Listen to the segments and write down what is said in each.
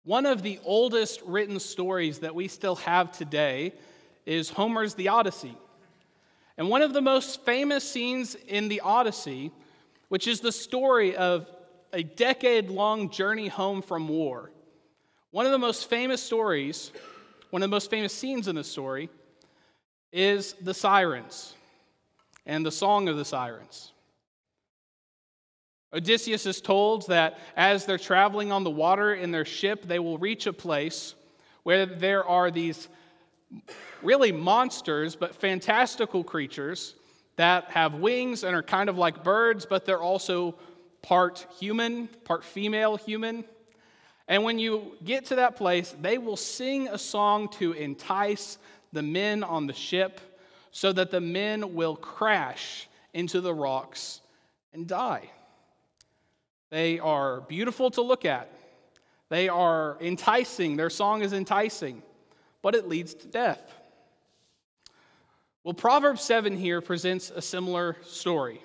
One of the oldest written stories that we still have today is Homer's The Odyssey. And one of the most famous scenes in The Odyssey, which is the story of a decade-long journey home from war. One of the most famous stories, one of the most famous scenes in the story is the sirens and the song of the sirens. Odysseus is told that as they're traveling on the water in their ship, they will reach a place where there are these really monsters, but fantastical creatures that have wings and are kind of like birds, but they're also part human, part female human. And when you get to that place, they will sing a song to entice the men on the ship so that the men will crash into the rocks and die. They are beautiful to look at. They are enticing. Their song is enticing, but it leads to death. Well, Proverbs 7 here presents a similar story.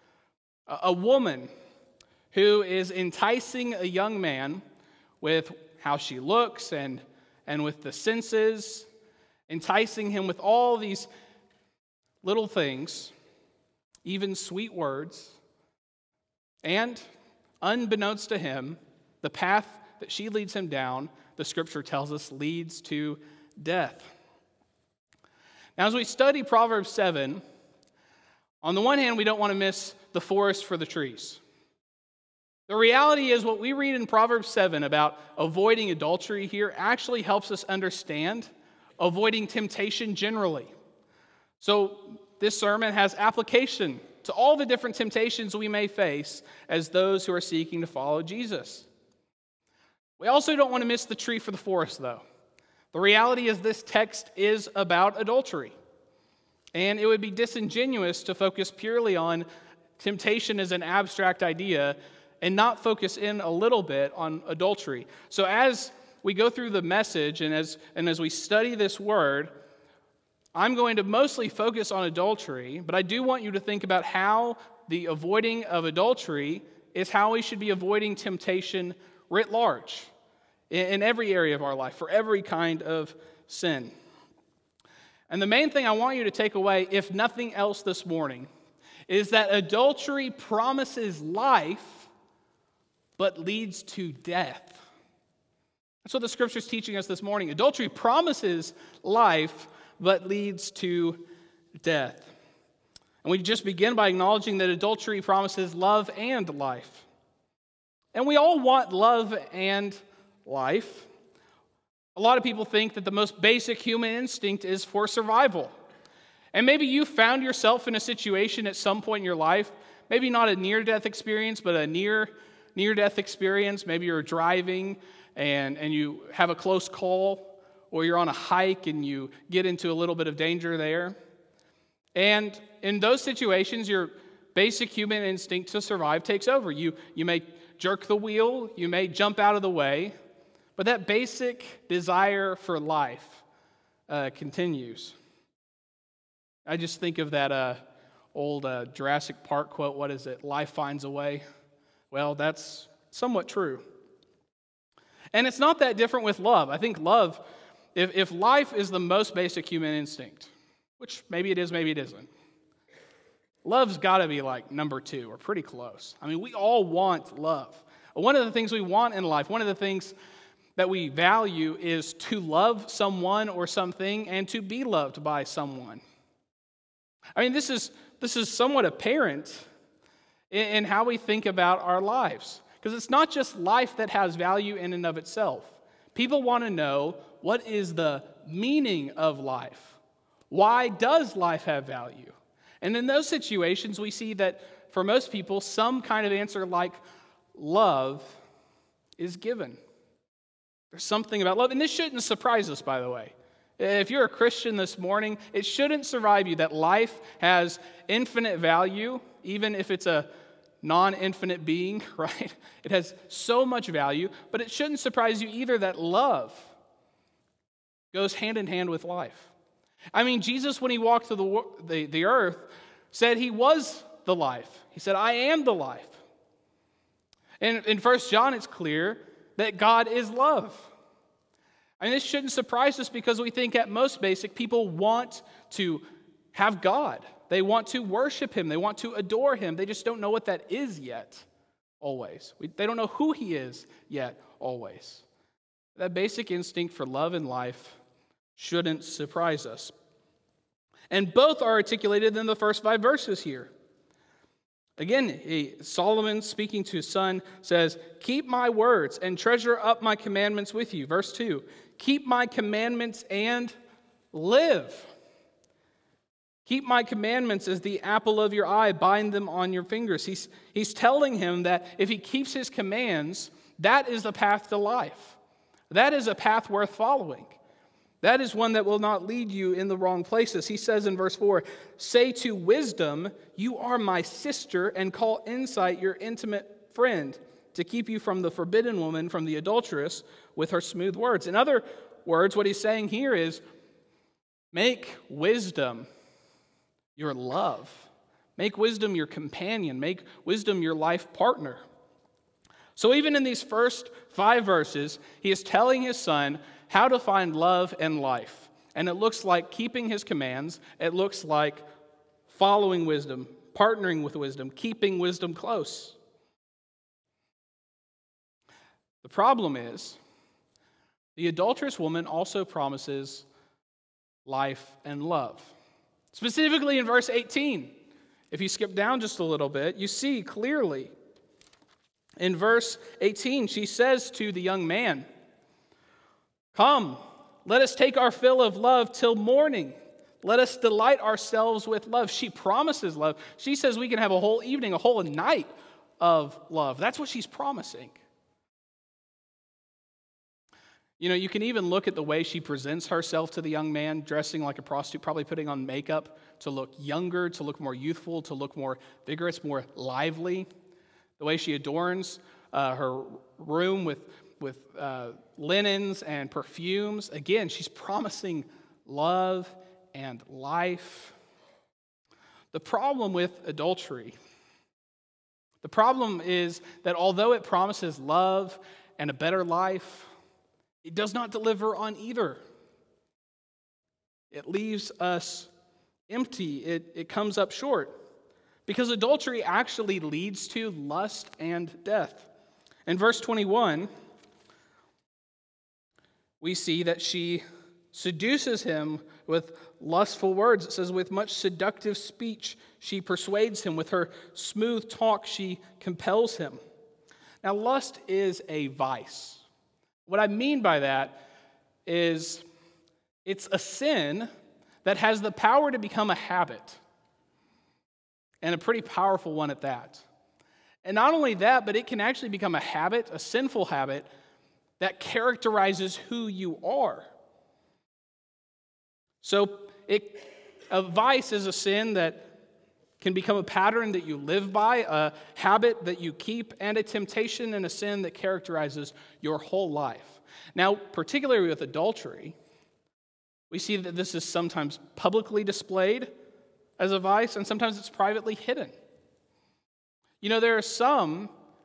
A woman who is enticing a young man with how she looks and with the senses, enticing him with all these little things, even sweet words, and unbeknownst to him, the path that she leads him down, the scripture tells us, leads to death. Now, as we study Proverbs 7, on the one hand, we don't want to miss the forest for the trees. The reality is what we read in Proverbs 7 about avoiding adultery here actually helps us understand avoiding temptation generally. So this sermon has application to all the different temptations we may face as those who are seeking to follow Jesus. We also don't want to miss the tree for the forest, though. The reality is this text is about adultery. And it would be disingenuous to focus purely on temptation as an abstract idea and not focus in a little bit on adultery. So as we go through the message and as we study this word, I'm going to mostly focus on adultery, but I do want you to think about how the avoiding of adultery is how we should be avoiding temptation writ large in every area of our life, for every kind of sin. And the main thing I want you to take away, if nothing else this morning, is that adultery promises life, but leads to death. That's what the scripture is teaching us this morning. Adultery promises life, but leads to death. And we just begin by acknowledging that adultery promises love and life. And we all want love and life. A lot of people think that the most basic human instinct is for survival. And maybe you found yourself in a situation at some point in your life, maybe not a near-death experience, but a near-death experience. Maybe you're driving and you have a close call, or you're on a hike and you get into a little bit of danger there. And in those situations, your basic human instinct to survive takes over. You may jerk the wheel, you may jump out of the way, but that basic desire for life continues. I just think of that old Jurassic Park quote, what is it? Life finds a way. Well, that's somewhat true. And it's not that different with love. I think love, if life is the most basic human instinct, which maybe it is, maybe it isn't, love's got to be like number 2 or pretty close. I mean, we all want love. One of the things we want in life, one of the things that we value is to love someone or something and to be loved by someone. I mean, this is somewhat apparent in how we think about our lives, because it's not just life that has value in and of itself. People want to know, what is the meaning of life? Why does life have value? And in those situations, we see that for most people, some kind of answer like love is given. There's something about love, and this shouldn't surprise us, by the way. If you're a Christian this morning, it shouldn't surprise you that life has infinite value, even if it's a non-infinite being, right? It has so much value, but it shouldn't surprise you either that love goes hand in hand with life. I mean, Jesus, when he walked through the earth, said he was the life. He said, I am the life. And in 1 John, it's clear that God is love. I mean, this shouldn't surprise us because we think at most basic, people want to have God. They want to worship him. They want to adore him. They just don't know what that is yet, always. They don't know who he is yet, always. That basic instinct for love and life shouldn't surprise us. And both are articulated in the first 5 verses here. Again, Solomon, speaking to his son, says, "Keep my words and treasure up my commandments with you." Verse 2, "Keep my commandments and live." Keep my commandments as the apple of your eye. Bind them on your fingers. He's telling him that if he keeps his commands, that is the path to life. That is a path worth following. That is one that will not lead you in the wrong places. He says in verse 4, "Say to wisdom, you are my sister, and call insight your intimate friend, to keep you from the forbidden woman, from the adulteress with her smooth words." In other words, what he's saying here is, make wisdom your love. Make wisdom your companion. Make wisdom your life partner. So even in these first 5 verses, he is telling his son how to find love and life. And it looks like keeping his commands. It looks like following wisdom, partnering with wisdom, keeping wisdom close. The problem is, the adulterous woman also promises life and love. Specifically in verse 18, if you skip down just a little bit, you see clearly in verse 18, she says to the young man, "Come, let us take our fill of love till morning. Let us delight ourselves with love." She promises love. She says we can have a whole evening, a whole night of love. That's what she's promising. You know, you can even look at the way she presents herself to the young man, dressing like a prostitute, probably putting on makeup to look younger, to look more youthful, to look more vigorous, more lively. The way she adorns her room with linens and perfumes. Again, she's promising love and life. The problem with adultery, the problem is that although it promises love and a better life, it does not deliver on either. It leaves us empty. It comes up short. Because adultery actually leads to lust and death. In verse 21, we see that she seduces him with lustful words. It says, with much seductive speech, she persuades him. With her smooth talk, she compels him. Now, lust is a vice. What I mean by that is it's a sin that has the power to become a habit, and a pretty powerful one at that. And not only that, but it can actually become a habit, a sinful habit, that characterizes who you are. So a vice is a sin that can become a pattern that you live by, a habit that you keep, and a temptation and a sin that characterizes your whole life. Now, particularly with adultery, we see that this is sometimes publicly displayed as a vice, and sometimes it's privately hidden. You know, there are some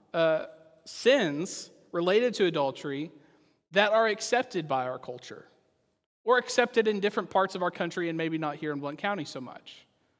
sins related to adultery that are accepted by our culture, or accepted in different parts of our country, and maybe not here in Blount County so much.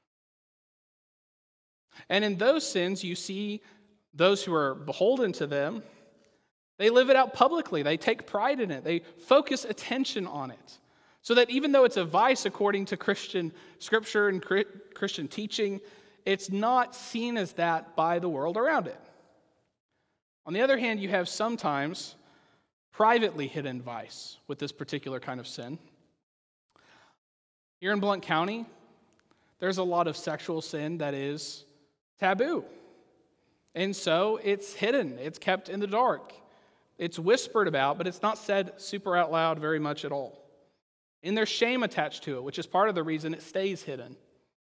And in those sins, you see those who are beholden to them, they live it out publicly. They take pride in it. They focus attention on it. So that even though it's a vice according to Christian scripture and Christian teaching, it's not seen as that by the world around it. On the other hand, you have sometimes privately hidden vice with this particular kind of sin. Here in Blount County, there's a lot of sexual sin that is taboo. And so it's hidden, it's kept in the dark. It's whispered about, but it's not said super out loud very much at all. And there's shame attached to it, which is part of the reason it stays hidden.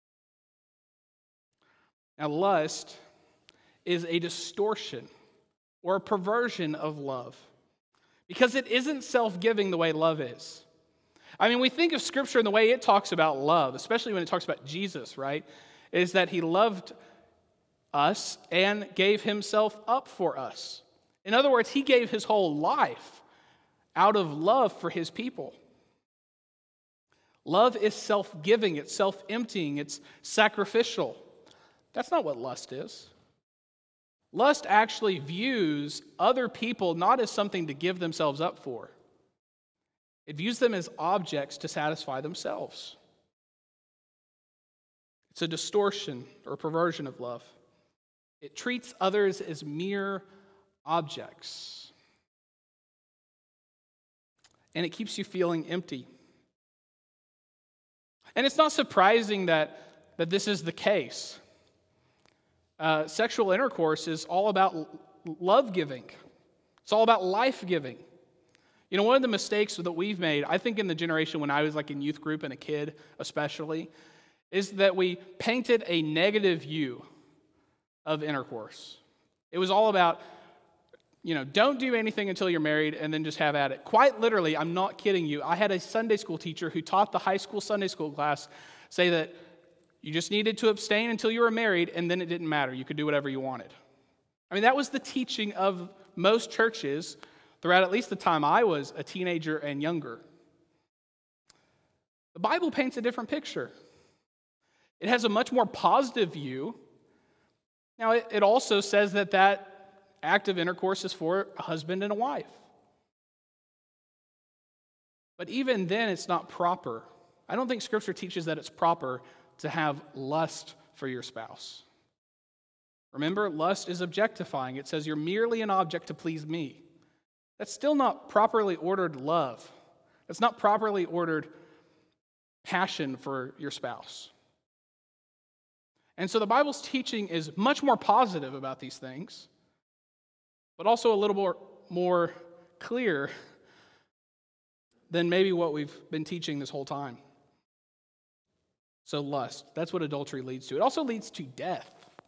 Now, lust is a distortion or a perversion of love because it isn't self-giving the way love is. I mean, we think of Scripture and the way it talks about love, especially when it talks about Jesus, right, is that he loved us and gave himself up for us. In other words, he gave his whole life out of love for his people. Love is self-giving, it's self-emptying, it's sacrificial. That's not what lust is. Lust actually views other people not as something to give themselves up for. It views them as objects to satisfy themselves. It's a distortion or perversion of love. It treats others as mere objects. And it keeps you feeling empty. And it's not surprising that this is the case. Sexual intercourse is all about love giving. It's all about life giving. You know, one of the mistakes that we've made, I think in the generation when I was like in youth group and a kid especially, is that we painted a negative view of intercourse. It was all about, don't do anything until you're married and then just have at it. Quite literally, I'm not kidding you, I had a Sunday school teacher who taught the high school Sunday school class say that you just needed to abstain until you were married and then it didn't matter. You could do whatever you wanted. I mean, that was the teaching of most churches throughout at least the time I was a teenager and younger. The Bible paints a different picture. It has a much more positive view. Now, it also says that act of intercourse is for a husband and a wife. But even then, it's not proper. I don't think Scripture teaches that it's proper to have lust for your spouse. Remember, lust is objectifying. It says you're merely an object to please me. That's still not properly ordered love. That's not properly ordered passion for your spouse. And so the Bible's teaching is much more positive about these things, but also a little more clear than maybe what we've been teaching this whole time. So lust, that's what adultery leads to. It also leads to death.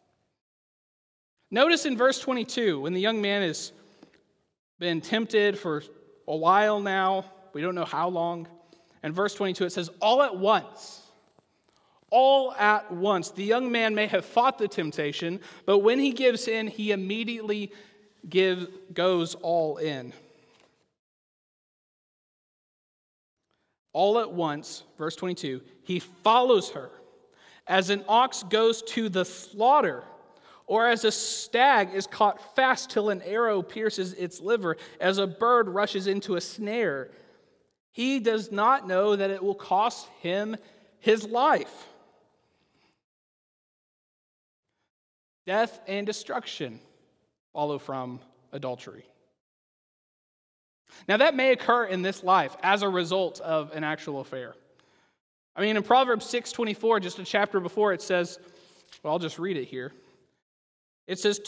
Notice in verse 22, when the young man has been tempted for a while now, we don't know how long, and verse 22 it says, all at once, the young man may have fought the temptation, but when he gives in, he immediately goes all in. All at once, verse 22, he follows her, as an ox goes to the slaughter, or as a stag is caught fast till an arrow pierces its liver, as a bird rushes into a snare. He does not know that it will cost him his life. Death and destruction follow from adultery. Now, that may occur in this life as a result of an actual affair. I mean, in Proverbs 6:24, just a chapter before, it says, well, I'll just read it here. It says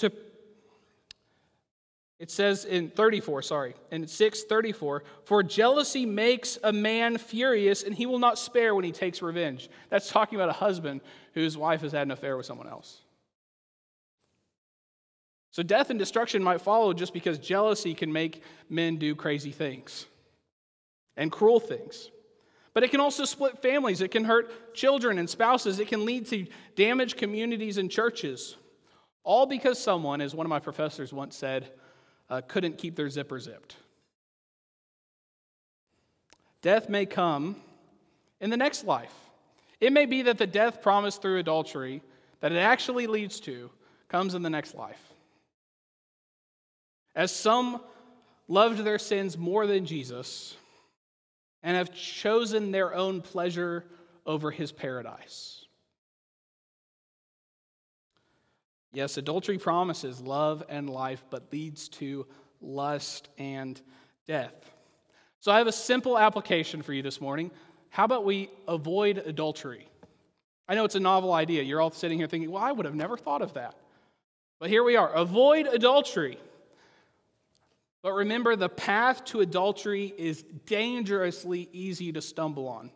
in 6:34, for jealousy makes a man furious, and he will not spare when he takes revenge. That's talking about a husband whose wife has had an affair with someone else. So death and destruction might follow just because jealousy can make men do crazy things and cruel things. But it can also split families. It can hurt children and spouses. It can lead to damaged communities and churches. All because someone, as one of my professors once said, couldn't keep their zipper zipped. Death may come in the next life. It may be that the death promised through adultery that it actually leads to comes in the next life. As some loved their sins more than Jesus and have chosen their own pleasure over his paradise. Yes, adultery promises love and life, but leads to lust and death. So I have a simple application for you this morning. How about we avoid adultery? I know it's a novel idea. You're all sitting here thinking, well, I would have never thought of that. But here we are. Avoid adultery. But remember, the path to adultery is dangerously easy to stumble on.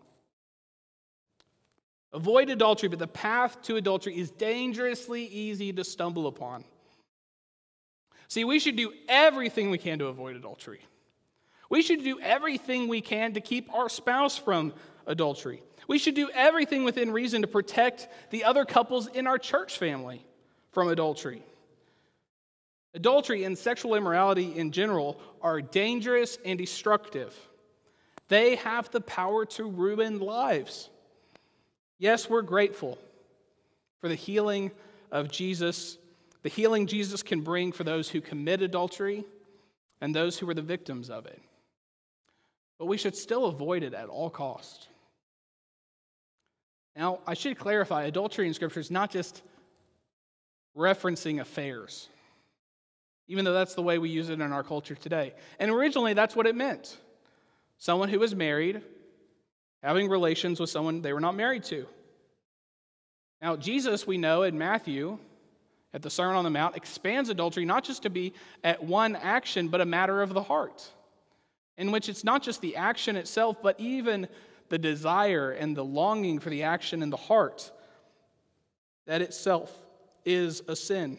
Avoid adultery, but the path to adultery is dangerously easy to stumble upon. See, we should do everything we can to avoid adultery. We should do everything we can to keep our spouse from adultery. We should do everything within reason to protect the other couples in our church family from adultery. Adultery and sexual immorality in general are dangerous and destructive. They have the power to ruin lives. Yes, we're grateful for the healing of Jesus, the healing Jesus can bring for those who commit adultery and those who are the victims of it. But we should still avoid it at all costs. Now, I should clarify, adultery in Scripture is not just referencing affairs, even though that's the way we use it in our culture today. And originally, that's what it meant. Someone who was married, having relations with someone they were not married to. Now, Jesus, we know in Matthew, at the Sermon on the Mount, expands adultery not just to be at one action, but a matter of the heart, in which it's not just the action itself, but even the desire and the longing for the action in the heart, that itself is a sin.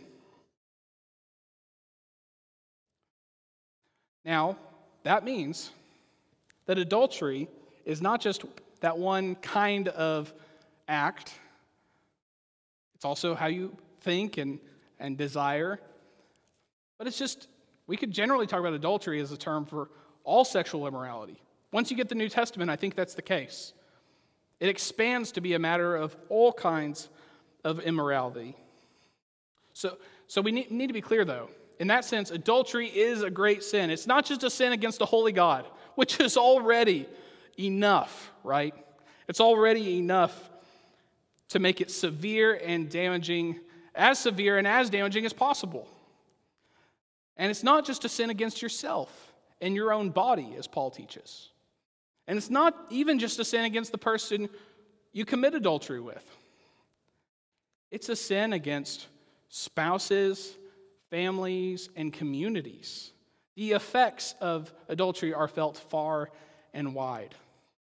Now, that means that adultery is not just that one kind of act. It's also how you think and desire. But it's just, we could generally talk about adultery as a term for all sexual immorality. Once you get the New Testament, I think that's the case. It expands to be a matter of all kinds of immorality. So we need to be clear, though. In that sense, adultery is a great sin. It's not just a sin against a holy God, which is already enough, right? It's already enough to make it severe and damaging, as severe and as damaging as possible. And it's not just a sin against yourself and your own body, as Paul teaches. And it's not even just a sin against the person you commit adultery with. It's a sin against spouses, families, and communities. The effects of adultery are felt far and wide.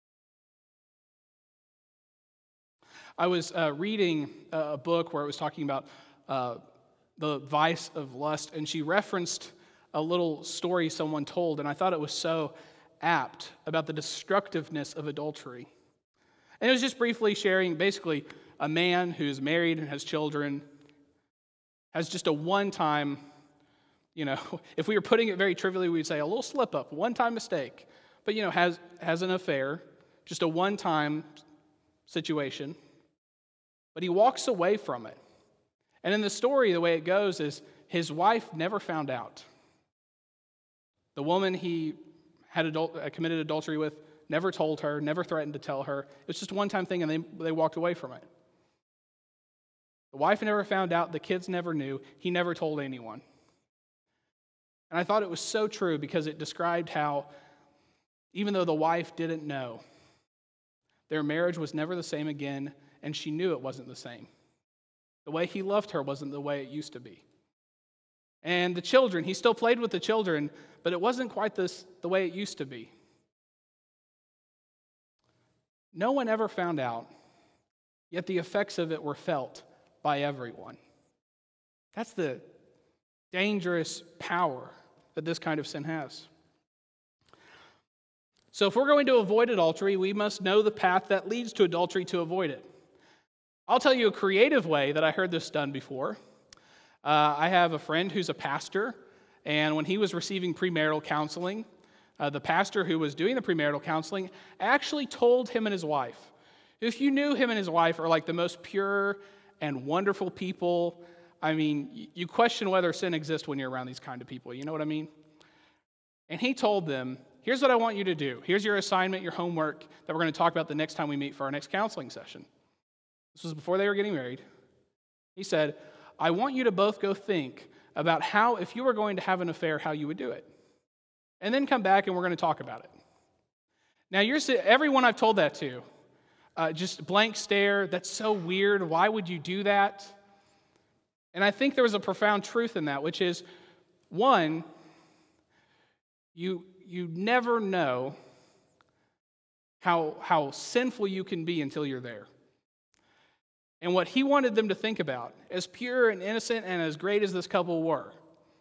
I was reading a book where it was talking about the vice of lust, and she referenced a little story someone told, and I thought it was so apt about the destructiveness of adultery. And it was just briefly sharing, basically, a man who's married and has children, has just a one-time, if we were putting it very trivially, we'd say a little slip-up, one-time mistake, but, has an affair, just a one-time situation, but he walks away from it. And in the story, the way it goes is his wife never found out. The woman he had committed adultery with never told her, never threatened to tell her. It was just a one-time thing, and they walked away from it. The wife never found out. The kids never knew. He never told anyone. And I thought it was so true because it described how, even though the wife didn't know, their marriage was never the same again, and she knew it wasn't the same. The way he loved her wasn't the way it used to be. And the children, he still played with the children, but it wasn't quite the way it used to be. No one ever found out, yet the effects of it were felt by everyone. That's the dangerous power that this kind of sin has. So if we're going to avoid adultery, we must know the path that leads to adultery to avoid it. I'll tell you a creative way that I heard this done before. I have a friend who's a pastor, and when he was receiving premarital counseling, the pastor who was doing the premarital counseling actually told him and his wife, if you knew him and his wife are like the most pure and wonderful people, I mean, you question whether sin exists when you're around these kind of people, you know what I mean? And he told them, here's what I want you to do. Here's your assignment, your homework that we're going to talk about the next time we meet for our next counseling session. This was before they were getting married. He said, I want you to both go think about how, if you were going to have an affair, how you would do it. And then come back and we're going to talk about it. Now, everyone I've told that to, just blank stare, that's so weird. Why would you do that? And I think there was a profound truth in that, which is, one, you never know how sinful you can be until you're there. And what he wanted them to think about, as pure and innocent and as great as this couple were,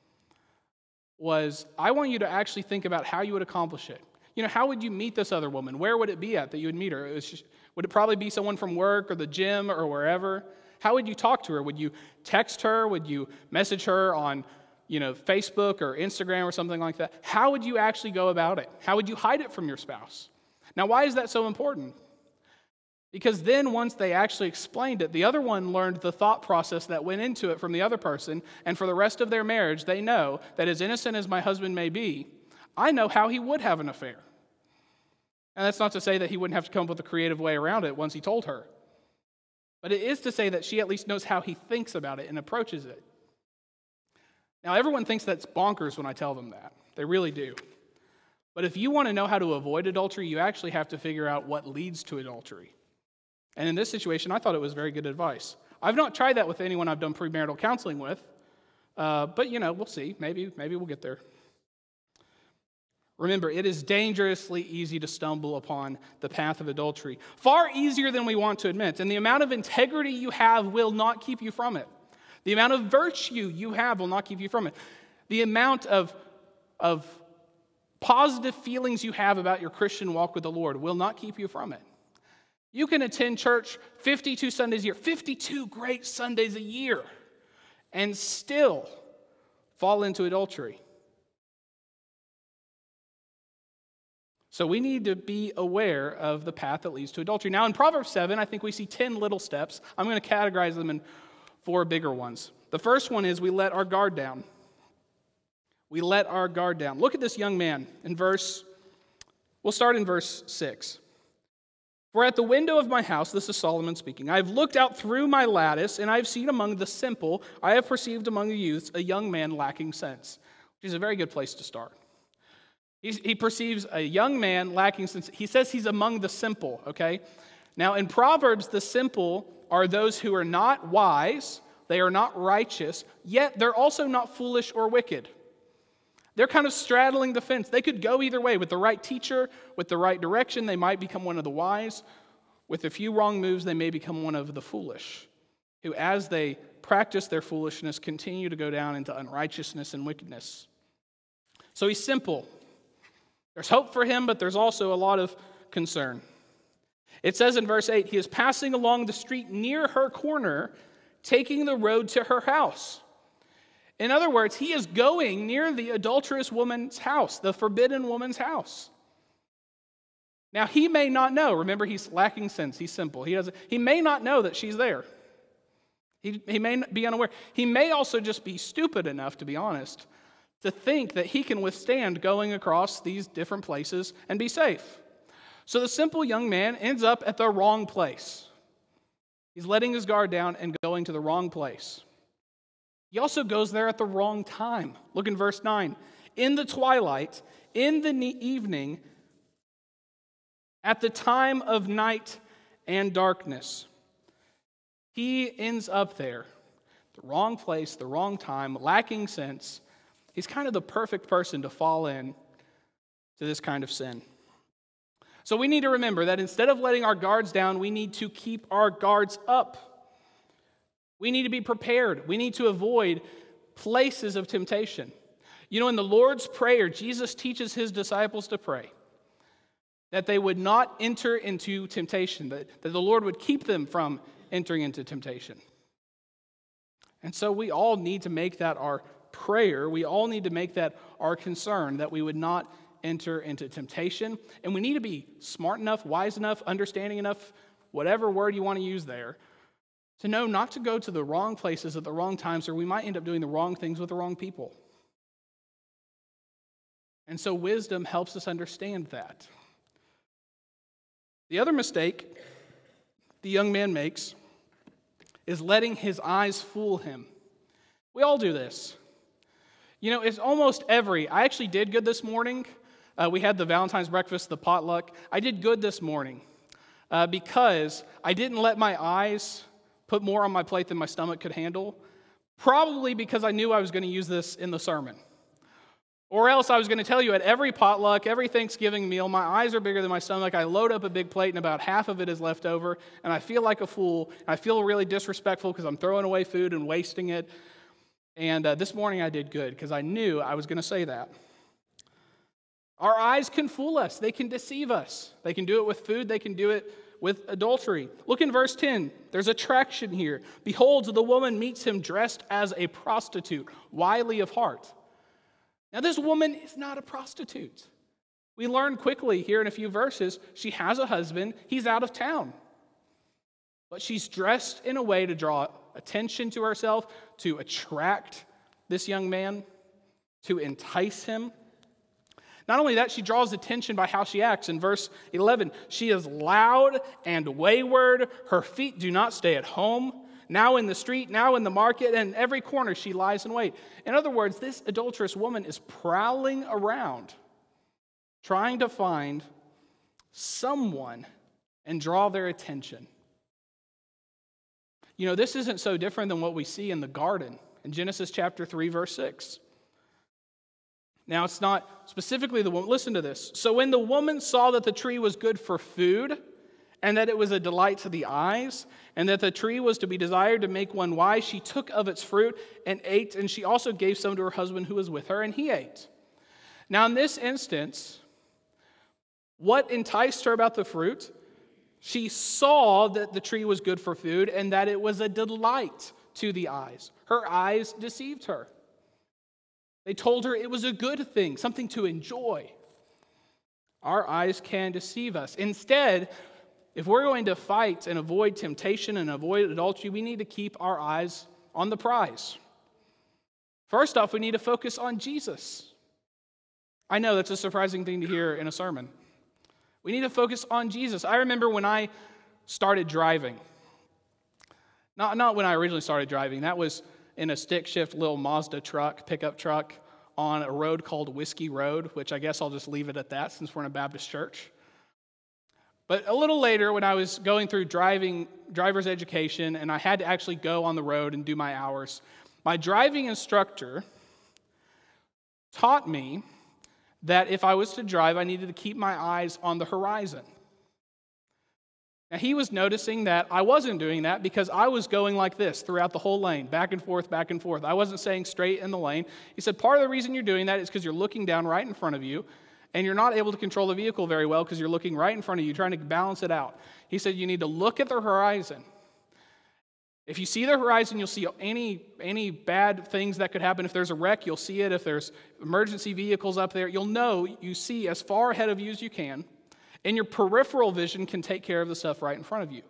was, I want you to actually think about how you would accomplish it. How would you meet this other woman? Where would it be at that you would meet her? Would it probably be someone from work or the gym or wherever? How would you talk to her? Would you text her? Would you message her on Facebook or Instagram or something like that, how would you actually go about it? How would you hide it from your spouse? Now, why is that so important? Because then once they actually explained it, the other one learned the thought process that went into it from the other person, and for the rest of their marriage, they know that as innocent as my husband may be, I know how he would have an affair. And that's not to say that he wouldn't have to come up with a creative way around it once he told her. But it is to say that she at least knows how he thinks about it and approaches it. Now, everyone thinks that's bonkers when I tell them that. They really do. But if you want to know how to avoid adultery, you actually have to figure out what leads to adultery. And in this situation, I thought it was very good advice. I've not tried that with anyone I've done premarital counseling with, but we'll see. Maybe we'll get there. Remember, it is dangerously easy to stumble upon the path of adultery. Far easier than we want to admit. And the amount of integrity you have will not keep you from it. The amount of virtue you have will not keep you from it. The amount of positive feelings you have about your Christian walk with the Lord will not keep you from it. You can attend church 52 Sundays a year, 52 great Sundays a year, and still fall into adultery. So we need to be aware of the path that leads to adultery. Now in Proverbs 7, I think we see 10 little steps. I'm going to categorize them in 4 bigger ones. The first one is we let our guard down. We let our guard down. Look at this young man we'll start in verse 6. For at the window of my house, this is Solomon speaking, I have looked out through my lattice, and I have seen among the simple, I have perceived among the youths a young man lacking sense, which is a very good place to start. He perceives a young man lacking sense. He says he's among the simple, okay? Now, in Proverbs, the simple are those who are not wise, they are not righteous, yet they're also not foolish or wicked. They're kind of straddling the fence. They could go either way. With the right teacher, with the right direction, they might become one of the wise. With a few wrong moves, they may become one of the foolish, who, as they practice their foolishness, continue to go down into unrighteousness and wickedness. So he's simple. There's hope for him, but there's also a lot of concern. It says in verse 8, he is passing along the street near her corner, taking the road to her house. In other words, he is going near the adulterous woman's house, the forbidden woman's house. Now, he may not know. Remember, he's lacking sense. He's simple. He may not know that she's there. He may be unaware. He may also just be stupid enough, to be honest, to think that he can withstand going across these different places and be safe. So the simple young man ends up at the wrong place. He's letting his guard down and going to the wrong place. He also goes there at the wrong time. Look in verse 9. In the twilight, in the evening, at the time of night and darkness. He ends up there. The wrong place, the wrong time, lacking sense. He's kind of the perfect person to fall in to this kind of sin. So we need to remember that instead of letting our guards down, we need to keep our guards up. We need to be prepared. We need to avoid places of temptation. In the Lord's Prayer, Jesus teaches his disciples to pray that they would not enter into temptation, that the Lord would keep them from entering into temptation. And so we all need to make that our prayer. We all need to make that our concern, that we would not enter into temptation. And we need to be smart enough, wise enough, understanding enough, whatever word you want to use there, to know not to go to the wrong places at the wrong times, or we might end up doing the wrong things with the wrong people. And so wisdom helps us understand that. The other mistake the young man makes is letting his eyes fool him. We all do this. It's almost I actually did good this morning. We had the Valentine's breakfast, the potluck. I did good this morning because I didn't let my eyes put more on my plate than my stomach could handle, probably because I knew I was going to use this in the sermon. Or else I was going to tell you at every potluck, every Thanksgiving meal, my eyes are bigger than my stomach. I load up a big plate and about half of it is left over, and I feel like a fool. I feel really disrespectful because I'm throwing away food and wasting it. And this morning I did good because I knew I was going to say that. Our eyes can fool us. They can deceive us. They can do it with food. They can do it with adultery. Look in verse 10. There's attraction here. Behold, the woman meets him dressed as a prostitute, wily of heart. Now, this woman is not a prostitute. We learn quickly here in a few verses, she has a husband, he's out of town. But she's dressed in a way to draw attention to herself, to attract this young man, to entice him. Not only that, she draws attention by how she acts. In verse 11, she is loud and wayward. Her feet do not stay at home. Now in the street, now in the market, and every corner she lies in wait. In other words, this adulterous woman is prowling around, trying to find someone and draw their attention. You know, this isn't so different than what we see in the garden in Genesis chapter 3, verse 6. Now, it's not specifically the woman. Listen to this. So when the woman saw that the tree was good for food, and that it was a delight to the eyes, and that the tree was to be desired to make one wise, she took of its fruit and ate, and she also gave some to her husband who was with her, and he ate. Now, in this instance, what enticed her about the fruit? She saw that the tree was good for food and that it was a delight to the eyes. Her eyes deceived her. They told her it was a good thing, something to enjoy. Our eyes can deceive us. Instead, if we're going to fight and avoid temptation and avoid adultery, we need to keep our eyes on the prize. First off, we need to focus on Jesus. I know that's a surprising thing to hear in a sermon. We need to focus on Jesus. I remember when I started driving. Not when I originally started driving. That was in a stick shift little Mazda truck, pickup truck, on a road called Whiskey Road, which I guess I'll just leave it at that since we're in a Baptist church. But a little later, when I was going through driver's education and I had to actually go on the road and do my hours, my driving instructor taught me that if I was to drive, I needed to keep my eyes on the horizon. Now, he was noticing that I wasn't doing that because I was going like this throughout the whole lane, back and forth, back and forth. I wasn't staying straight in the lane. He said, part of the reason you're doing that is because you're looking down right in front of you, and you're not able to control the vehicle very well because you're looking right in front of you, trying to balance it out. He said, you need to look at the horizon. If you see the horizon, you'll see any bad things that could happen. If there's a wreck, you'll see it. If there's emergency vehicles up there, you'll know you see as far ahead of you as you can. And your peripheral vision can take care of the stuff right in front of you.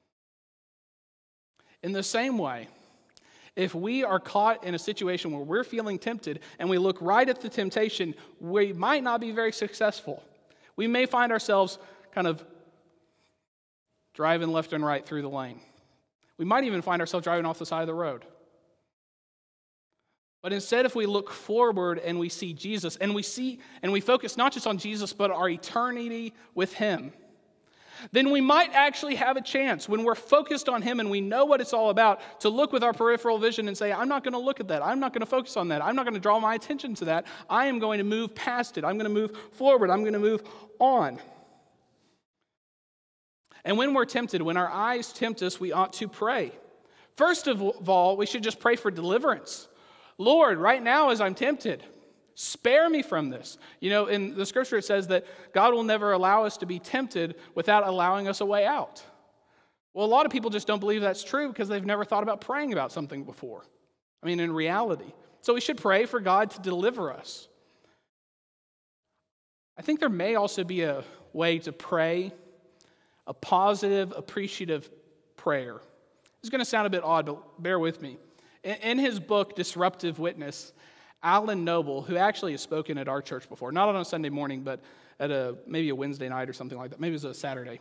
In the same way, if we are caught in a situation where we're feeling tempted and we look right at the temptation, we might not be very successful. We may find ourselves kind of driving left and right through the lane. We might even find ourselves driving off the side of the road. But instead, if we look forward and we see Jesus, and we focus not just on Jesus, but our eternity with Him, then we might actually have a chance when we're focused on Him and we know what it's all about to look with our peripheral vision and say, I'm not going to look at that. I'm not going to focus on that. I'm not going to draw my attention to that. I am going to move past it. I'm going to move forward. I'm going to move on. And when we're tempted, when our eyes tempt us, we ought to pray. First of all, we should just pray for deliverance. Lord, right now as I'm tempted, spare me from this. You know, in the scripture it says that God will never allow us to be tempted without allowing us a way out. Well, a lot of people just don't believe that's true because they've never thought about praying about something before. I mean, in reality. So we should pray for God to deliver us. I think there may also be a way to pray a positive, appreciative prayer. It's going to sound a bit odd, but bear with me. In his book, Disruptive Witness, Alan Noble, who actually has spoken at our church before, not on a Sunday morning, but at maybe a Wednesday night or something like that. Maybe it was a Saturday.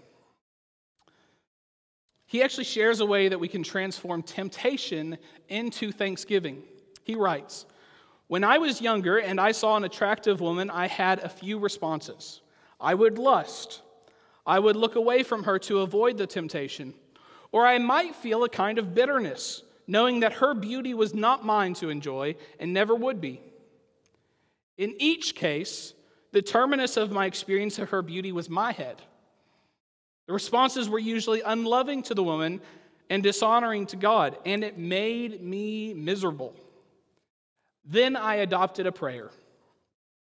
He actually shares a way that we can transform temptation into thanksgiving. He writes, when I was younger and I saw an attractive woman, I had a few responses. I would lust. I would look away from her to avoid the temptation. Or I might feel a kind of bitterness, knowing that her beauty was not mine to enjoy and never would be. In each case, the terminus of my experience of her beauty was my head. The responses were usually unloving to the woman and dishonoring to God, and it made me miserable. Then I adopted a prayer.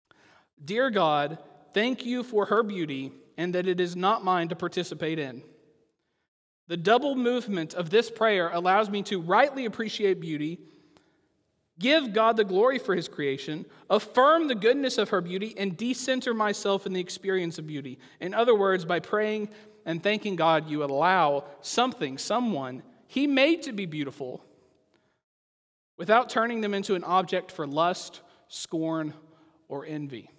Dear God, thank you for her beauty and that it is not mine to participate in. The double movement of this prayer allows me to rightly appreciate beauty, give God the glory for his creation, affirm the goodness of her beauty, and decenter myself in the experience of beauty. In other words, by praying and thanking God, you allow someone he made to be beautiful without turning them into an object for lust, scorn, or envy.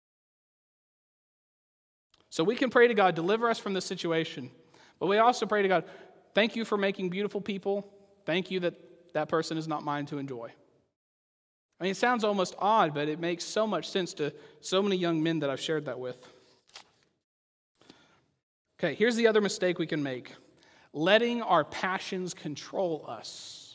So we can pray to God, deliver us from this situation. But we also pray to God, thank you for making beautiful people. Thank you that person is not mine to enjoy. I mean, it sounds almost odd, but it makes so much sense to so many young men that I've shared that with. Okay, here's the other mistake we can make. Letting our passions control us.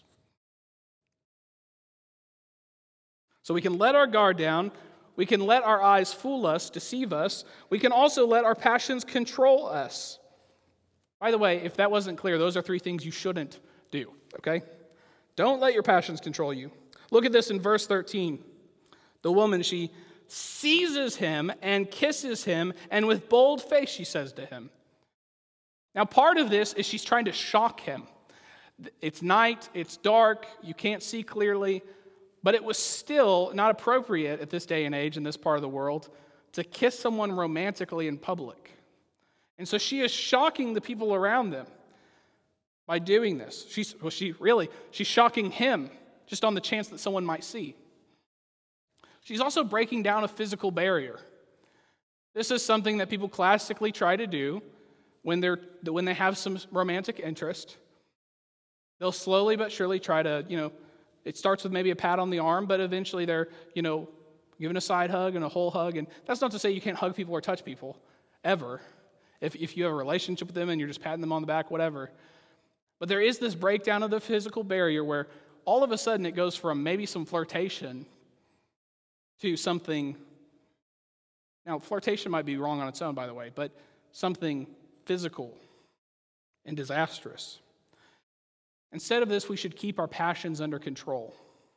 So we can let our guard down. We can let our eyes fool us, deceive us. We can also let our passions control us. By the way, if that wasn't clear, those are 3 things you shouldn't do, okay? Don't let your passions control you. Look at this in verse 13. The woman, she seizes him and kisses him, and with bold face she says to him. Now, part of this is she's trying to shock him. It's night, it's dark, you can't see clearly, but it was still not appropriate at this day and age in this part of the world to kiss someone romantically in public. And so she is shocking the people around them by doing this. She's shocking him just on the chance that someone might see. She's also breaking down a physical barrier. This is something that people classically try to do when they have some romantic interest. They'll slowly but surely try to, it starts with maybe a pat on the arm, but eventually they're, giving a side hug and a whole hug. And that's not to say you can't hug people or touch people, ever. If you have a relationship with them and you're just patting them on the back, whatever. But there is this breakdown of the physical barrier where all of a sudden it goes from maybe some flirtation to something. Now, flirtation might be wrong on its own, by the way, but something physical and disastrous. Instead of this, we should keep our passions under control.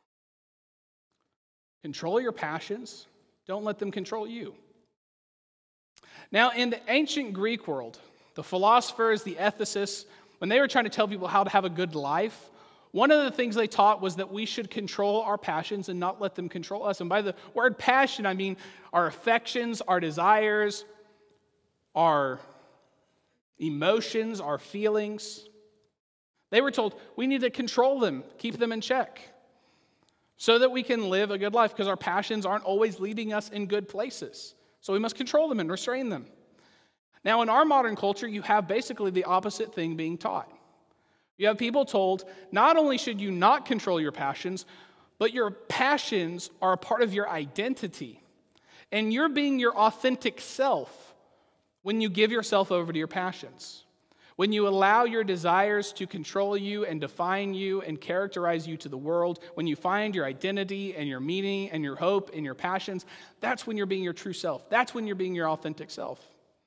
Control your passions. Don't let them control you. Now, in the ancient Greek world, the philosophers, the ethicists, when they were trying to tell people how to have a good life, one of the things they taught was that we should control our passions and not let them control us. And by the word passion, I mean our affections, our desires, our emotions, our feelings. They were told we need to control them, keep them in check, so that we can live a good life, because our passions aren't always leading us in good places. So we must control them and restrain them. Now, in our modern culture, you have basically the opposite thing being taught. You have people told, not only should you not control your passions, but your passions are a part of your identity. And you're being your authentic self when you give yourself over to your passions. When you allow your desires to control you and define you and characterize you to the world, when you find your identity and your meaning and your hope in your passions, that's when you're being your true self. That's when you're being your authentic self.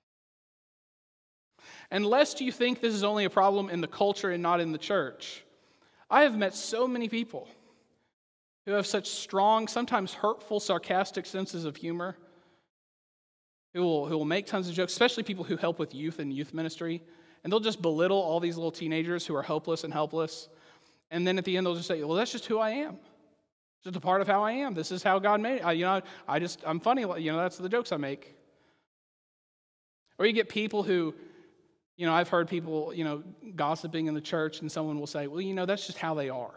And lest you think this is only a problem in the culture and not in the church, I have met so many people who have such strong, sometimes hurtful, sarcastic senses of humor, who will make tons of jokes, especially people who help with youth and youth ministry. And they'll just belittle all these little teenagers who are hopeless and helpless. And then at the end, they'll just say, well, that's just who I am. It's just a part of how I am. This is how God made it. I'm funny. That's the jokes I make. Or you get people who, I've heard people, gossiping in the church, and someone will say, well, that's just how they are.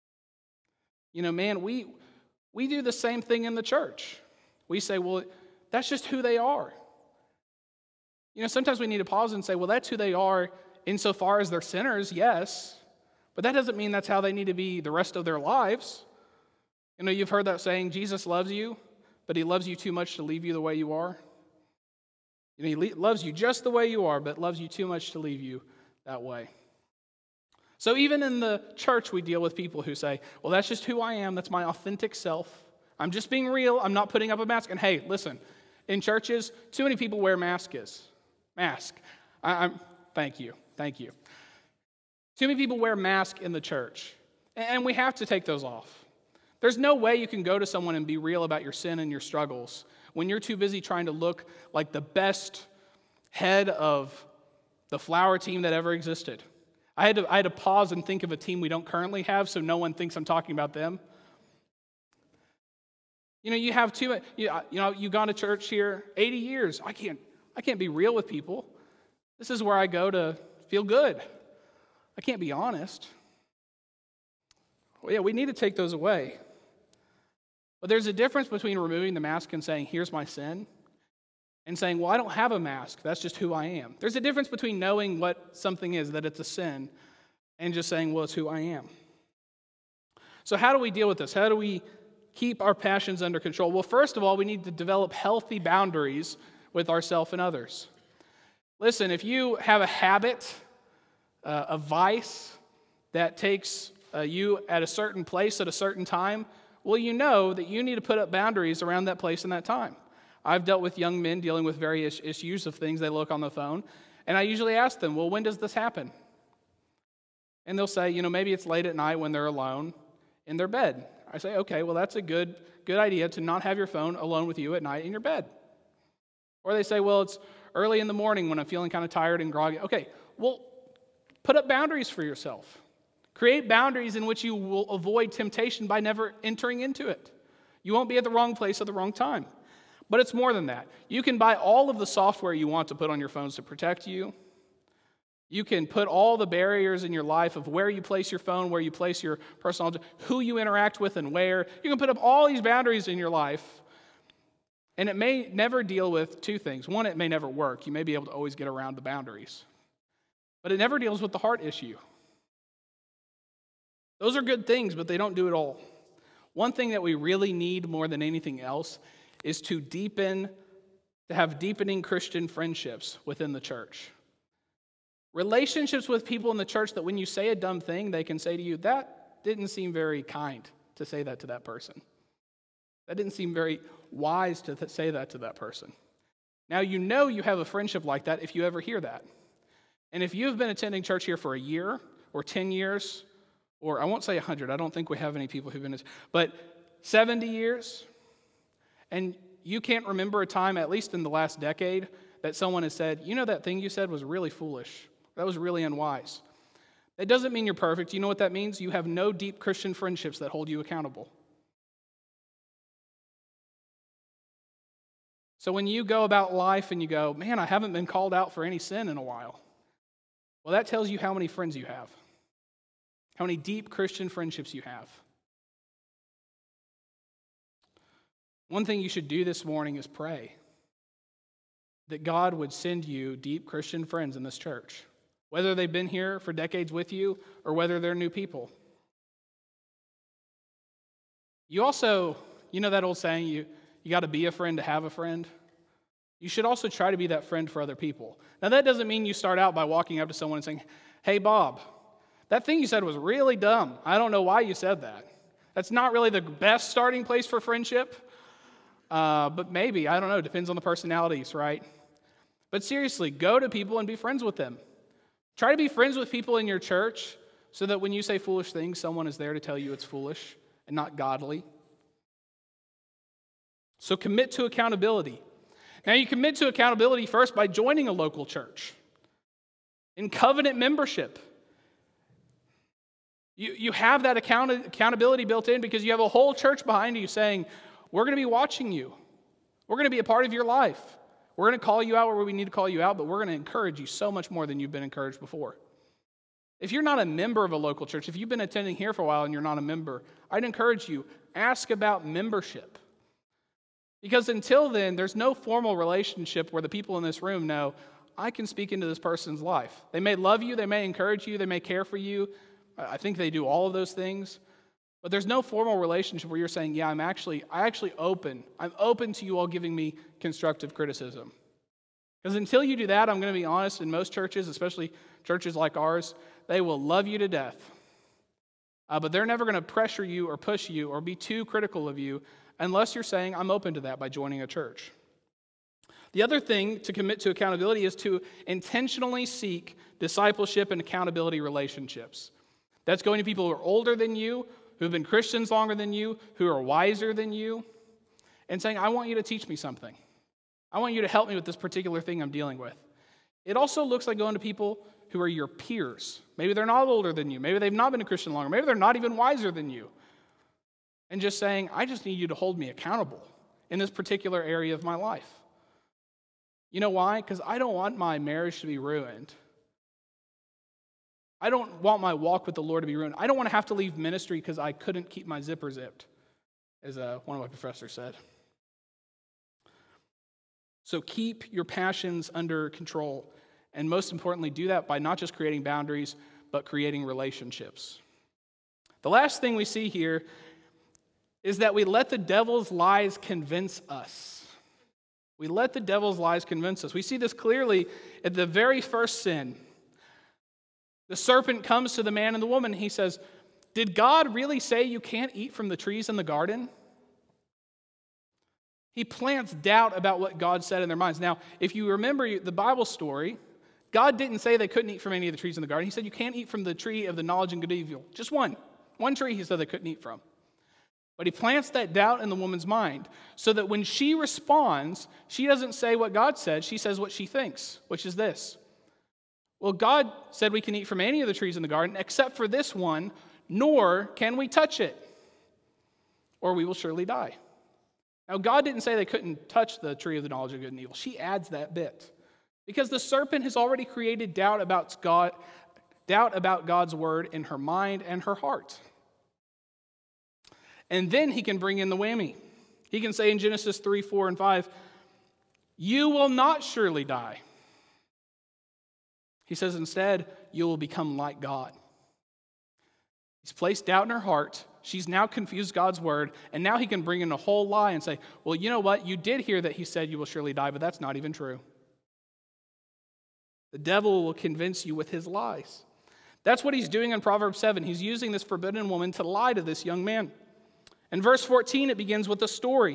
Man, we do the same thing in the church. We say, well, that's just who they are. Sometimes we need to pause and say, well, that's who they are insofar as they're sinners, yes. But that doesn't mean that's how they need to be the rest of their lives. You've heard that saying, Jesus loves you, but he loves you too much to leave you the way you are. He loves you just the way you are, but loves you too much to leave you that way. So even in the church, we deal with people who say, well, that's just who I am. That's my authentic self. I'm just being real. I'm not putting up a mask. And hey, listen, in churches, too many people wear masks. Thank you. Too many people wear masks in the church, and we have to take those off. There's no way you can go to someone and be real about your sin and your struggles when you're too busy trying to look like the best head of the flower team that ever existed. I had to pause and think of a team we don't currently have so no one thinks I'm talking about them. You have you've gone to church here 80 years. I can't be real with people. This is where I go to feel good. I can't be honest. Well, yeah, we need to take those away. But there's a difference between removing the mask and saying, here's my sin, and saying, well, I don't have a mask. That's just who I am. There's a difference between knowing what something is, that it's a sin, and just saying, well, it's who I am. So how do we deal with this? How do we keep our passions under control? Well, first of all, we need to develop healthy boundaries with ourselves and others. Listen, if you have a habit, a vice that takes you at a certain place at a certain time, well, you know that you need to put up boundaries around that place and that time. I've dealt with young men dealing with various issues of things they look on the phone, and I usually ask them, well, when does this happen? And they'll say, maybe it's late at night when they're alone in their bed. I say, okay, well, that's a good idea to not have your phone alone with you at night in your bed. Or they say, well, it's early in the morning when I'm feeling kind of tired and groggy. Okay, well, put up boundaries for yourself. Create boundaries in which you will avoid temptation by never entering into it. You won't be at the wrong place at the wrong time. But it's more than that. You can buy all of the software you want to put on your phones to protect you. You can put all the barriers in your life of where you place your phone, where you place your personal, who you interact with and where. You can put up all these boundaries in your life, and it may never deal with two things. One, it may never work. You may be able to always get around the boundaries. But it never deals with the heart issue. Those are good things, but they don't do it all. One thing that we really need more than anything else is to have deepening Christian friendships within the church. Relationships with people in the church that when you say a dumb thing, they can say to you, that didn't seem very kind to say that to that person. That didn't seem very wise to say that to that person. Now you have a friendship like that if you ever hear that. And if you've been attending church here for a year or 10 years, or I won't say 100, I don't think we have any people who've been, but 70 years, and you can't remember a time, at least in the last decade, that someone has said, that thing you said was really foolish. That was really unwise. That doesn't mean you're perfect. You know what that means? You have no deep Christian friendships that hold you accountable. So when you go about life and you go, man, I haven't been called out for any sin in a while. Well, that tells you how many friends you have. How many deep Christian friendships you have. One thing you should do this morning is pray that God would send you deep Christian friends in this church, whether they've been here for decades with you or whether they're new people. You also, that old saying, you got to be a friend to have a friend? You should also try to be that friend for other people. Now, that doesn't mean you start out by walking up to someone and saying, hey, Bob, that thing you said was really dumb. I don't know why you said that. That's not really the best starting place for friendship, but maybe, I don't know, depends on the personalities, right? But seriously, go to people and be friends with them. Try to be friends with people in your church so that when you say foolish things, someone is there to tell you it's foolish and not godly. So commit to accountability. Now, you commit to accountability first by joining a local church in covenant membership. You have that accountability built in because you have a whole church behind you saying, we're going to be watching you. We're going to be a part of your life. We're going to call you out where we need to call you out, but we're going to encourage you so much more than you've been encouraged before. If you're not a member of a local church, if you've been attending here for a while and you're not a member, I'd encourage you, ask about membership. Because until then, there's no formal relationship where the people in this room know, I can speak into this person's life. They may love you, they may encourage you, they may care for you. I think they do all of those things. But there's no formal relationship where you're saying, yeah, I'm actually open. I'm open to you all giving me constructive criticism. Because until you do that, I'm going to be honest, in most churches, especially churches like ours, they will love you to death. But they're never going to pressure you or push you or be too critical of you unless you're saying, I'm open to that by joining a church. The other thing to commit to accountability is to intentionally seek discipleship and accountability relationships. That's going to people who are older than you, who have been Christians longer than you, who are wiser than you, and saying, I want you to teach me something. I want you to help me with this particular thing I'm dealing with. It also looks like going to people who are your peers. Maybe they're not older than you. Maybe they've not been a Christian longer. Maybe they're not even wiser than you. And just saying, I just need you to hold me accountable in this particular area of my life. You know why? Because I don't want my marriage to be ruined. I don't want my walk with the Lord to be ruined. I don't want to have to leave ministry because I couldn't keep my zipper zipped, as one of my professors said. So keep your passions under control. And most importantly, do that by not just creating boundaries, but creating relationships. The last thing we see here is that we let the devil's lies convince us. We let the devil's lies convince us. We see this clearly at the very first sin. The serpent comes to the man and the woman. He says, "Did God really say you can't eat from the trees in the garden?" He plants doubt about what God said in their minds. Now, if you remember the Bible story, God didn't say they couldn't eat from any of the trees in the garden. He said you can't eat from the tree of the knowledge and good and evil. Just one. One tree he said they couldn't eat from. But he plants that doubt in the woman's mind so that when she responds, she doesn't say what God said. She says what she thinks, which is this. Well, God said we can eat from any of the trees in the garden except for this one, nor can we touch it, or we will surely die. Now, God didn't say they couldn't touch the tree of the knowledge of good and evil. She adds that bit. Because the serpent has already created doubt about God's word in her mind and her heart. And then he can bring in the whammy. He can say in Genesis 3, 4, and 5, "You will not surely die." He says instead, "You will become like God." He's placed doubt in her heart. She's now confused God's word, and now he can bring in a whole lie and say, "Well, you know what? You did hear that he said you will surely die, but that's not even true." The devil will convince you with his lies. That's what he's doing in Proverbs 7. He's using this forbidden woman to lie to this young man. In verse 14, it begins with a story.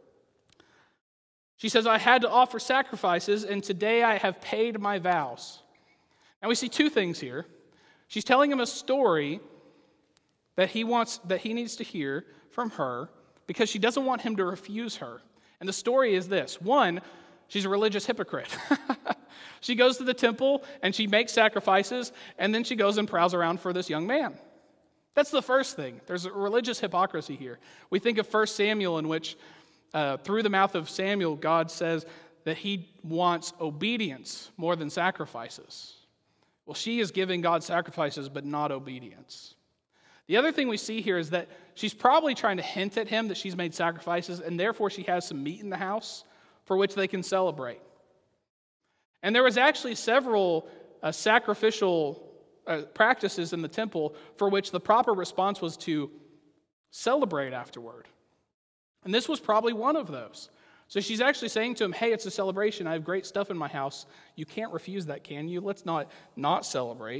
She says, "I had to offer sacrifices, and today I have paid my vows." Now we see two things here. She's telling him a story that he needs to hear from her because she doesn't want him to refuse her. And the story is this. One, she's a religious hypocrite. She goes to the temple and she makes sacrifices, and then she goes and prowls around for this young man. That's the first thing. There's a religious hypocrisy here. We think of 1 Samuel in which, through the mouth of Samuel, God says that he wants obedience more than sacrifices. Well, she is giving God sacrifices, but not obedience. The other thing we see here is that she's probably trying to hint at him that she's made sacrifices, and therefore she has some meat in the house for which they can celebrate. And there was actually several sacrificial practices in the temple for which the proper response was to celebrate afterward. And this was probably one of those. So she's actually saying to him, "Hey, it's a celebration. I have great stuff in my house. You can't refuse that, can you? Let's not celebrate."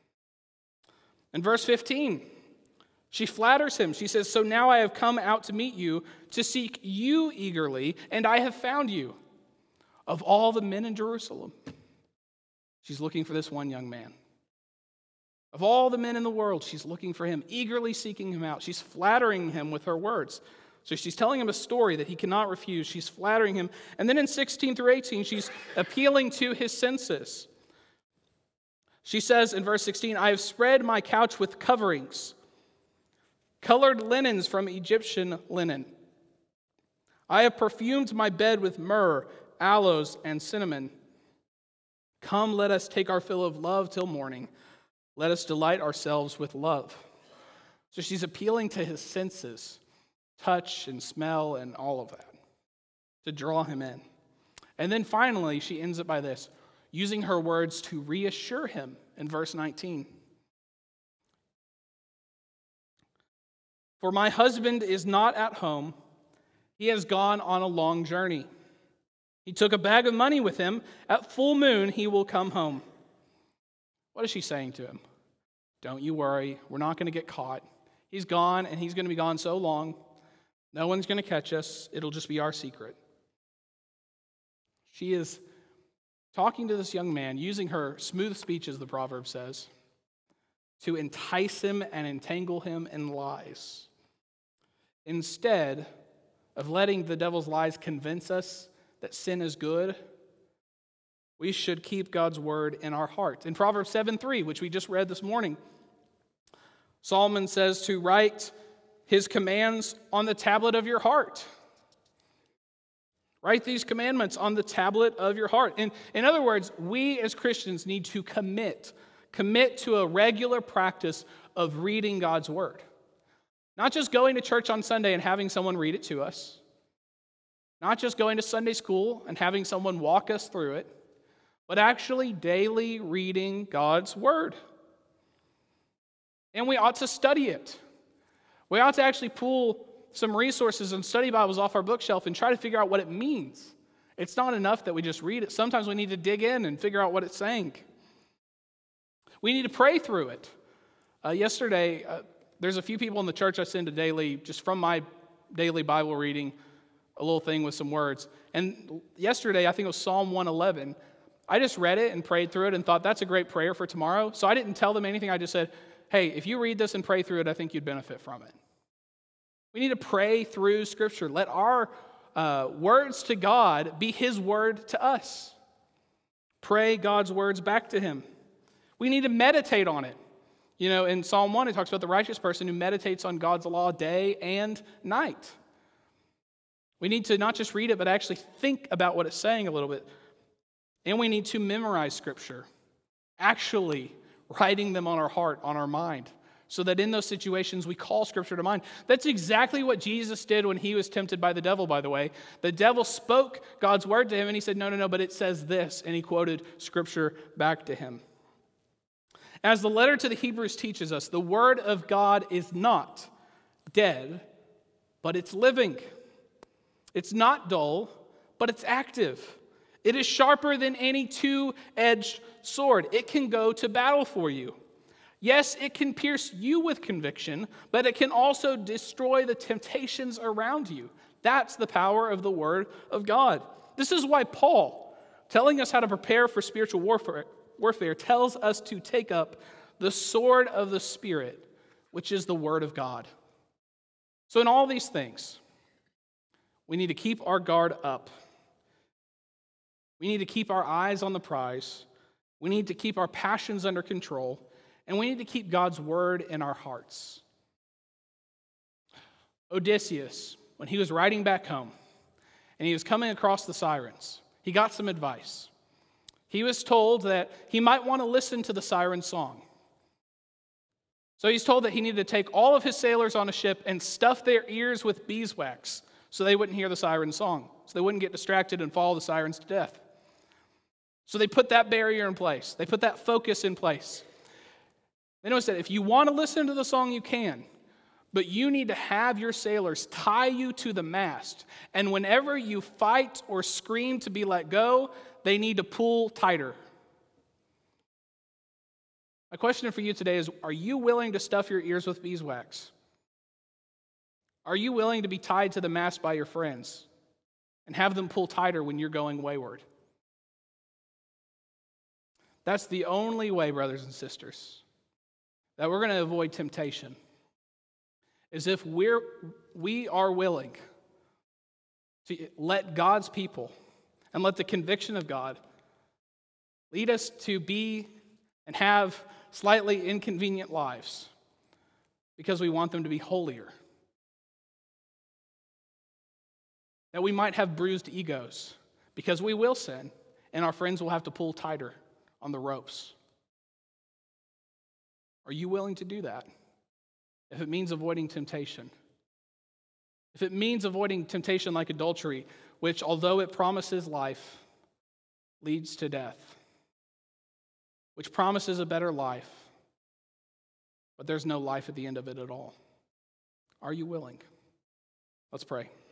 In verse 15, she flatters him. She says, "So now I have come out to meet you, to seek you eagerly, and I have found you. Of all the men in Jerusalem," she's looking for this one young man. "Of all the men in the world," she's looking for him, eagerly seeking him out. She's flattering him with her words. So she's telling him a story that he cannot refuse. She's flattering him. And then in 16 through 18, she's appealing to his senses. She says in verse 16, "I have spread my couch with coverings, colored linens from Egyptian linen. I have perfumed my bed with myrrh, aloes, and cinnamon. Come, let us take our fill of love till morning. Let us delight ourselves with love." So she's appealing to his senses, touch and smell and all of that, to draw him in. And then finally, she ends it by this, using her words to reassure him in verse 19. "For my husband is not at home. He has gone on a long journey. He took a bag of money with him. At full moon, he will come home." What is she saying to him? Don't you worry. We're not going to get caught. He's gone, and he's going to be gone so long. No one's going to catch us. It'll just be our secret. She is talking to this young man, using her smooth speech, as the proverb says, to entice him and entangle him in lies. Instead of letting the devil's lies convince us that sin is good, We should keep God's word in our heart. In Proverbs 7:3, which we just read this morning, Solomon says to write his commands on the tablet of your heart. Write these commandments on the tablet of your heart. In other words, we as Christians need to commit to a regular practice of reading God's word. Not just going to church on Sunday and having someone read it to us. Not just going to Sunday school and having someone walk us through it, but actually daily reading God's word. And we ought to study it. We ought to actually pull some resources and study Bibles off our bookshelf and try to figure out what it means. It's not enough that we just read it. Sometimes we need to dig in and figure out what it's saying. We need to pray through it. Yesterday, there's a few people in the church I send a daily, just from my daily Bible reading, a little thing with some words. And yesterday, I think it was Psalm 111. I just read it and prayed through it and thought, that's a great prayer for tomorrow. So I didn't tell them anything. I just said, hey, if you read this and pray through it, I think you'd benefit from it. We need to pray through Scripture. Let our words to God be His word to us. Pray God's words back to Him. We need to meditate on it. You know, in Psalm 1, it talks about the righteous person who meditates on God's law day and night. We need to not just read it, but actually think about what it's saying a little bit. And we need to memorize Scripture, actually writing them on our heart, on our mind, so that in those situations we call Scripture to mind. That's exactly what Jesus did when He was tempted by the devil, by the way. The devil spoke God's word to Him, and He said, no, but it says this, and He quoted Scripture back to Him. As the letter to the Hebrews teaches us, the Word of God is not dead, but it's living. It's not dull, but it's active. It is sharper than any two-edged sword. It can go to battle for you. Yes, it can pierce you with conviction, but it can also destroy the temptations around you. That's the power of the Word of God. This is why Paul, telling us how to prepare for spiritual warfare, tells us to take up the sword of the Spirit, which is the Word of God. So in all these things, we need to keep our guard up. We need to keep our eyes on the prize. We need to keep our passions under control. And we need to keep God's word in our hearts. Odysseus, when he was riding back home, and he was coming across the sirens, he got some advice. He was told that he might want to listen to the siren song. So he's told that he needed to take all of his sailors on a ship and stuff their ears with beeswax so they wouldn't hear the siren song, so they wouldn't get distracted and follow the sirens to death. So they put that barrier in place. They put that focus in place. They noticed that if you want to listen to the song, you can, but you need to have your sailors tie you to the mast, and whenever you fight or scream to be let go, they need to pull tighter. My question for you today is, are you willing to stuff your ears with beeswax? Are you willing to be tied to the mast by your friends and have them pull tighter when you're going wayward? That's the only way, brothers and sisters, that we're going to avoid temptation, is if we are willing to let God's people and let the conviction of God lead us to be and have slightly inconvenient lives because we want them to be holier. That we might have bruised egos because we will sin and our friends will have to pull tighter on the ropes. Are you willing to do that? If it means avoiding temptation. If it means avoiding temptation like adultery, which, although it promises life, leads to death. Which promises a better life, but there's no life at the end of it at all. Are you willing? Let's pray.